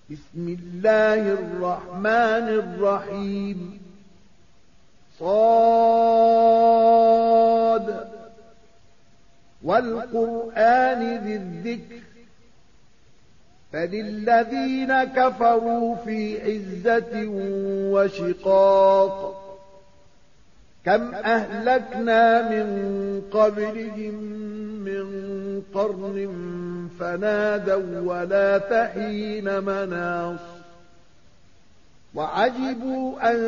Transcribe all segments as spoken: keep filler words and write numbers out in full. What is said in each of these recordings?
بسم الله الرحمن الرحيم صاد والقرآن ذي الذكر فللذين كفروا في عزة وشقاق كم أهلكنا من قبلهم من قرن فنادوا ولا تحين مناص وعجبوا أن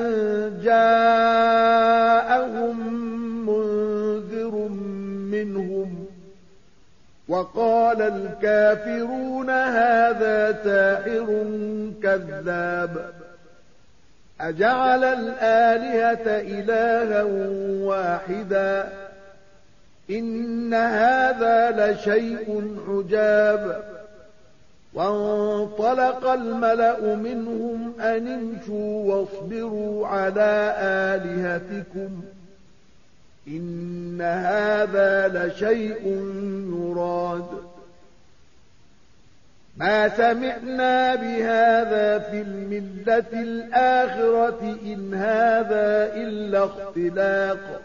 جاءهم منذر منهم وقال الكافرون هذا ساحر كذاب أجعل الآلهة إلها واحدا إن هذا لشيء عجاب وانطلق الملأ منهم أن امشوا واصبروا على آلهتكم إن هذا لشيء يراد ما سمعنا بهذا في الملة الآخرة إن هذا إلا اختلاق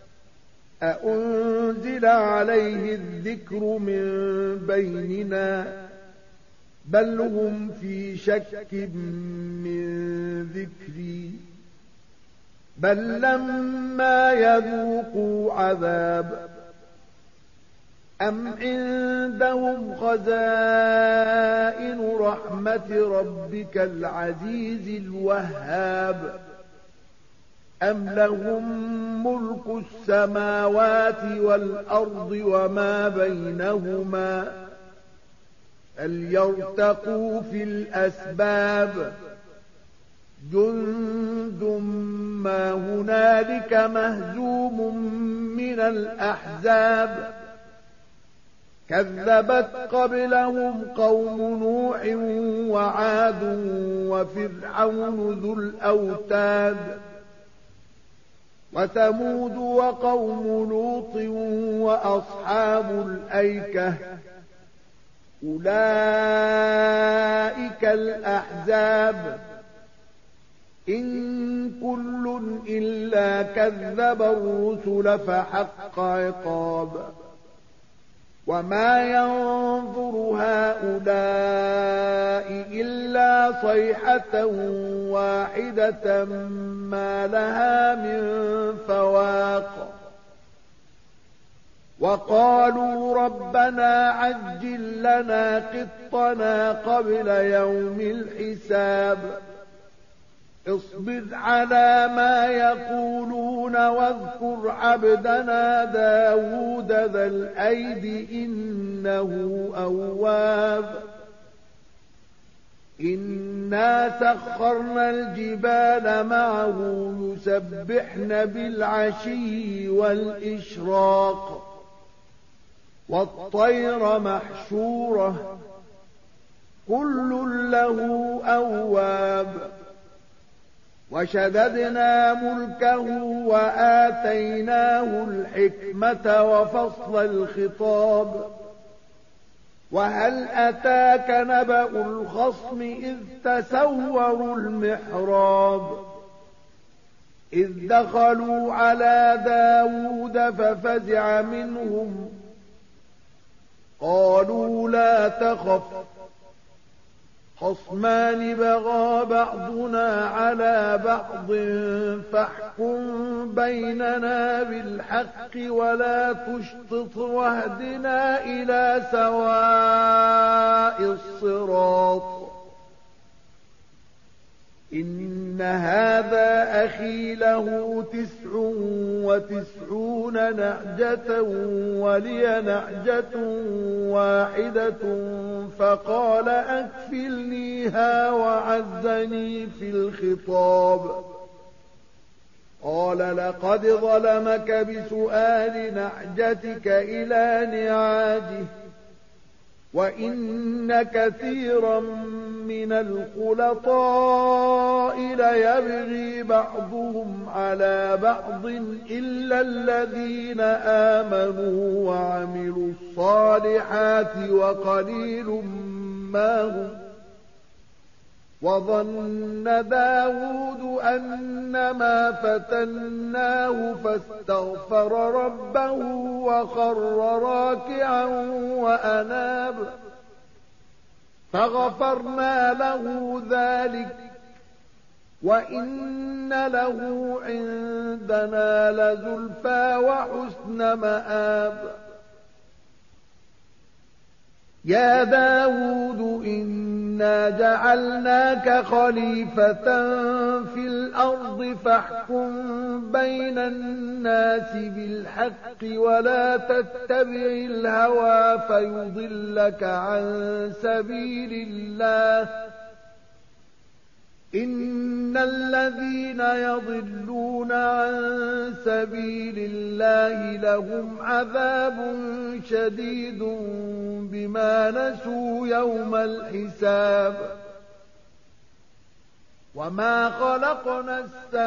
أأنزل عليه الذكر من بيننا بل هم في شك من ذكري بل لما يذوقوا عذاب أم عندهم خزائن رحمة ربك العزيز الوهاب أم لهم ملك السماوات والأرض وما بينهما فليرتقوا في الأسباب جند ما هنالك مهزوم من الأحزاب كذبت قبلهم قوم نوح وعاد وفرعون ذو الأوتاد وثمود وقوم لوط وأصحاب الأيكة أولئك الأحزاب إن كل إلا كذب الرسل فحق عقاب وما ينظر هؤلاء إلا صيحة واحدة ما لها من فواق وقالوا ربنا عجل لنا قطنا قبل يوم الحساب اصبر على ما يقولون واذكر عبدنا داود ذا الأيد إنه أواب إنا سخرنا الجبال معه يسبحن بالعشي والإشراق والطير محشورة كل له أواب وشددنا ملكه وآتيناه الحكمة وفصل الخطاب وهل أتاك نبأ الخصم إذ تسوروا المحراب إذ دخلوا على داود ففزع منهم قالوا لا تخف خصمان بغى بعضنا على بعض فاحكم بيننا بالحق ولا تشطط واهدنا إلى سواء الصراط إن هذا أخي له تسع وتسعون نعجة ولي نعجة واحدة فقال أكفلنيها وعزني في الخطاب قال لقد ظلمك بسؤال نعجتك إلى نعاجه وإن كثيرا من الخلطاء ليبغي بعضهم على بعض إلا الذين آمنوا وعملوا الصالحات وقليل ما هم وظن داود أنما فتناه فاستغفر ربه وخر راكعا وأناب فغفرنا له ذلك وإن له عندنا لزلفى وحسن مآب يا داود إنا جعلناك خليفة في الأرض فاحكم بين الناس بالحق ولا تتبع الهوى فيضلك عن سبيل الله إن الذين يضلون عن سبيل الله لهم عذاب شديد بما نسوا يوم الحساب وما خلقنا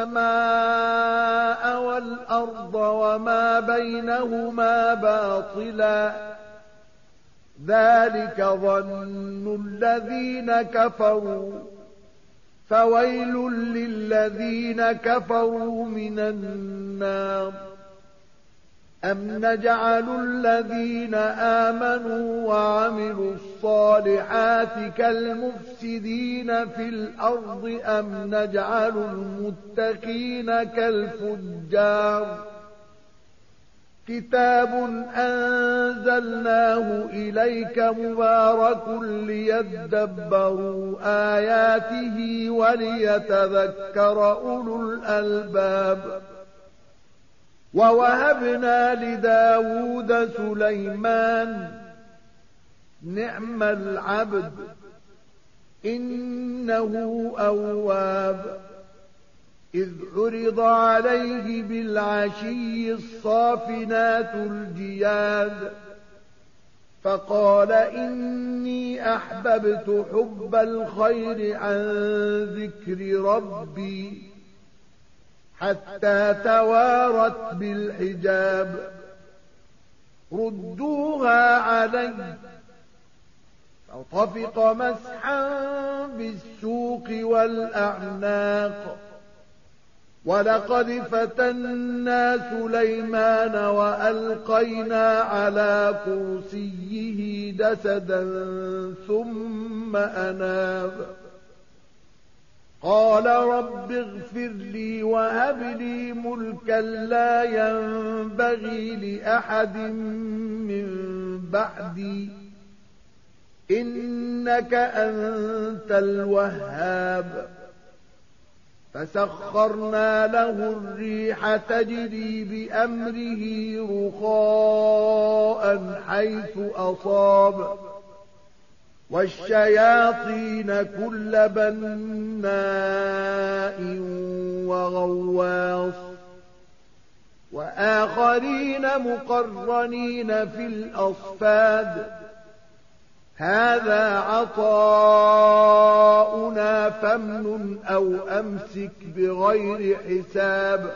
السماء والأرض وما بينهما باطلا ذلك ظن الذين كفروا فويل للذين كفروا من النار أم نجعل الذين آمنوا وعملوا الصالحات كالمفسدين في الأرض أم نجعل المتقين كالفجار كتاب أنزلناه إليك مبارك ليدبروا آياته وليتذكر أولو الألباب ووهبنا لداود سليمان نعم العبد إنه أواب إذ عرض عليه بالعشي الصافنات الجياد فقال إني أحببت حب الخير عن ذكر ربي حتى توارت بالحجاب ردوها علي فطفق مسحا بالسوق والأعناق ولقد فتنا سليمان وألقينا على كرسيه جسدا ثم أناب قال رب اغفر لي وهب لي ملكا لا ينبغي لأحد من بعدي إنك أنت الوهاب فسخرنا له الريح تجري بأمره رخاء حيث أصاب والشياطين كل بناء وغواص وآخرين مقرنين في الأصفاد هذا عطاؤنا فامنن أو أمسك بغير حساب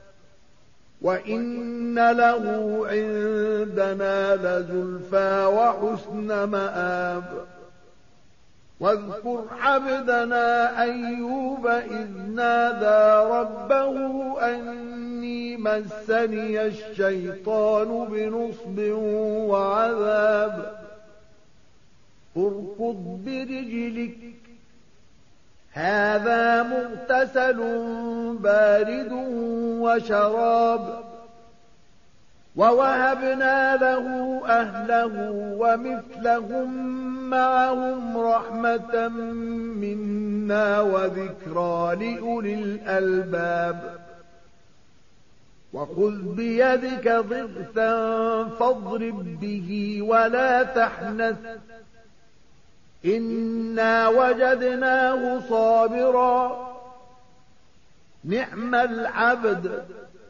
وإن له عندنا لزلفى وحسن مآب واذكر عبدنا أيوب إذ نادى ربه أني مسني الشيطان بنصب وعذاب اركض برجلك هذا مغتسل بارد وشراب ووهبنا له أهله ومثلهم معهم رحمة منا وذكرى لأولي الألباب وخذ بيدك ضغثا فاضرب به ولا تحنث إنا وجدناه صابرا نعم العبد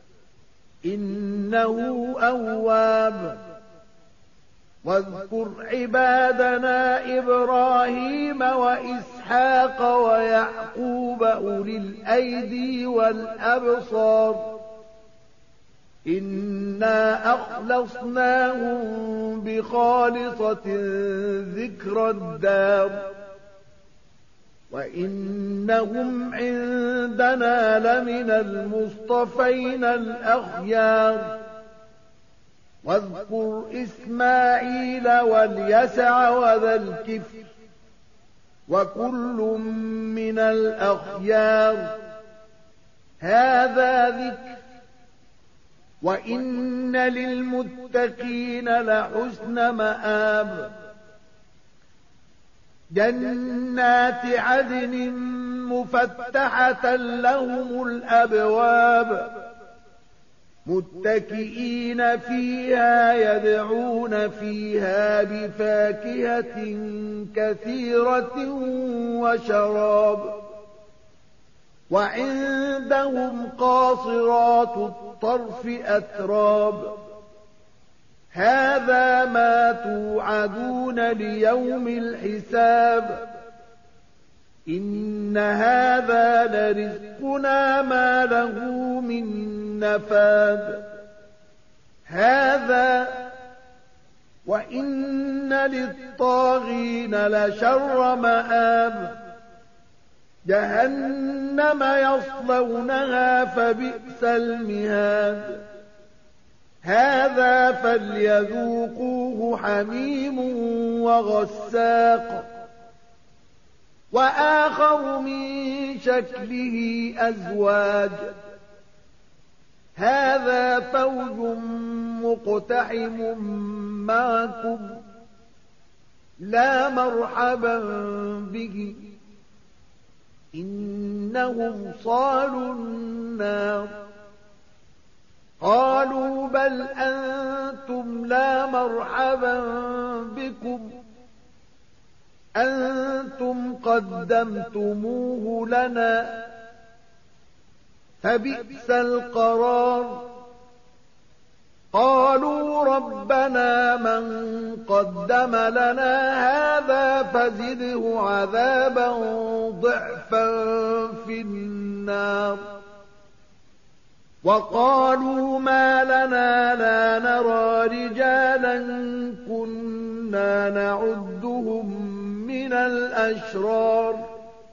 إنه أواب واذكر عبادنا إبراهيم وإسحاق ويعقوب أولي الأيدي والأبصار إنا أخلصناهم بخالصة ذكر الدار وإنهم عندنا لمن المصطفين الأخيار واذكر إسماعيل واليسع وذا الكفر وكل من الأخيار هذا ذكر وإن للمتقين لحسن مآب جنات عدن مفتحة لهم الأبواب متكئين فيها يدعون فيها بفاكهة كثيرة وشراب وعندهم قاصرات الطرف أتراب هذا ما توعدون ليوم الحساب إن هذا لرزقنا ما له من نفاد هذا وإن للطاغين لشر مآب جهنم يصلونها فبئس المهاد هذا فليذوقوه حميم وغساق وآخر من شكله أزواج هذا فوج مقتحم معكم لا مرحبا به إنهم صالوا النار قالوا بل أنتم لا مرحبا بكم أنتم قدمتموه لنا فبئس القرار قالوا ربنا من قدم لنا هذا فزده عذابا ضعفا في النار وقالوا ما لنا لا نرى رجالا كنا نعدهم من الأشرار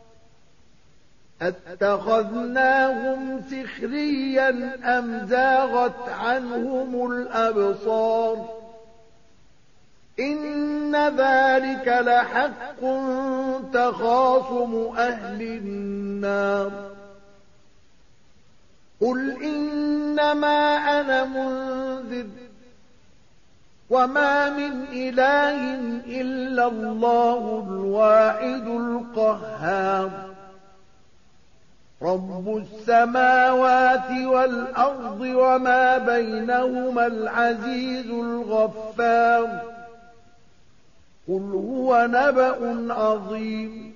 اتخذناهم سخريا أم زاغت عنهم الأبصار إن ذلك لحق تخاصم أهل النار قل إنما أنا منذر وما من إله إلا الله الواحد القهار رب السماوات والأرض وما بينهما العزيز الغفار قل هو نبأ عظيم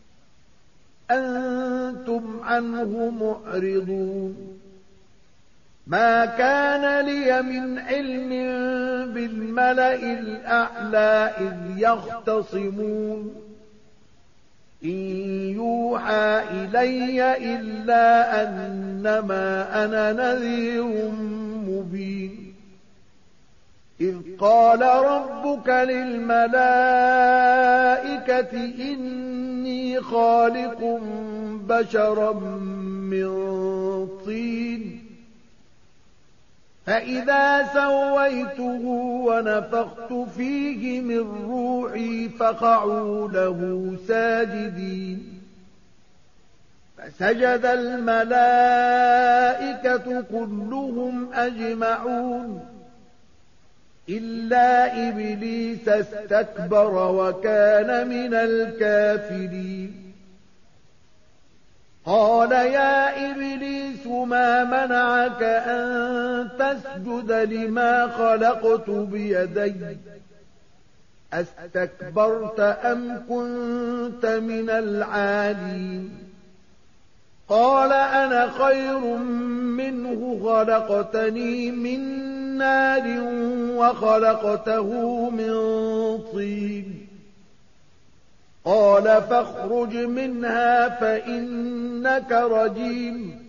أنتم عنه معرضون ما كان لي من علم بالملأ الأعلى إذ يختصمون إن يوحى إلي إلا أنما أنا نذير مبين إذ قال ربك للملائكة إني خالق بشرا من طين فإذا سويته ونفخت فيه من روحي فقعوا له ساجدين فسجد الملائكة كلهم أجمعون إلا إبليس استكبر وكان من الكافرين قال يا إبليس ما منعك أن تسجد لما خلقت بيدي أستكبرت أم كنت من العالين قال أنا خير منه خلقتني من نار وخلقته من طين قال فاخرج منها فإنك رجيم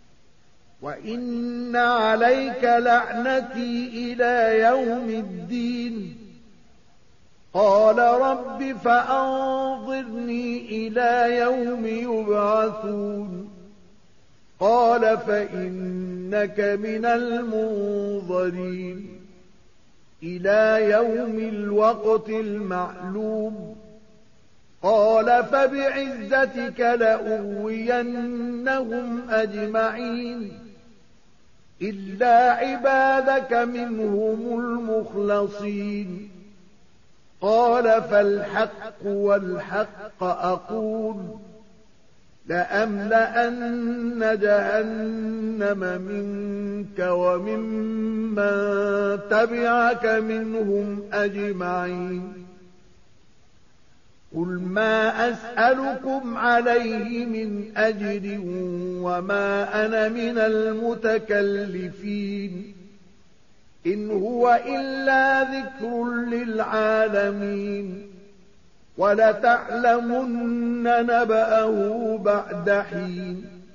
وإن عليك لعنتي إلى يوم الدين قال رب فأنظرني إلى يوم يبعثون قال فإنك من المنظرين إلى يوم الوقت المعلوم قال فبعزتك لأغوينهم أجمعين إلا عبادك منهم المخلصين قال فالحق والحق أقول لأملأن جهنم منك وممن تبعك منهم أجمعين قل ما أسألكم عليه من أجر وما أنا من المتكلفين إن هو إلا ذكر للعالمين ولتعلمن نبأه بعد حين